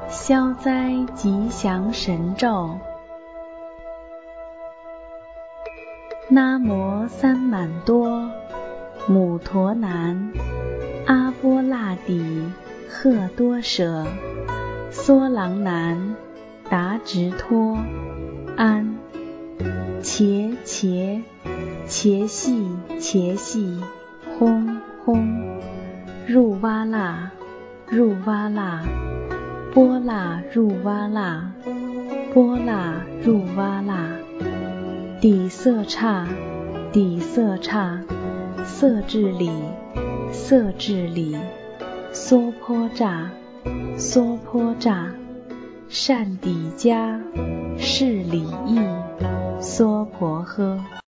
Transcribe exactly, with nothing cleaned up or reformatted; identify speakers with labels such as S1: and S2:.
S1: 消灾吉祥神咒。那摩三满多，母陀南，阿波那底，赫多舍，娑囊南，达直脱，安。且且且细且细，轰轰，入哇那，入哇那，波那入哇那，波那入哇那，底色刹，底色刹，色至理，色至理，娑婆刹，娑婆刹，善底迦，是理义，娑婆诃。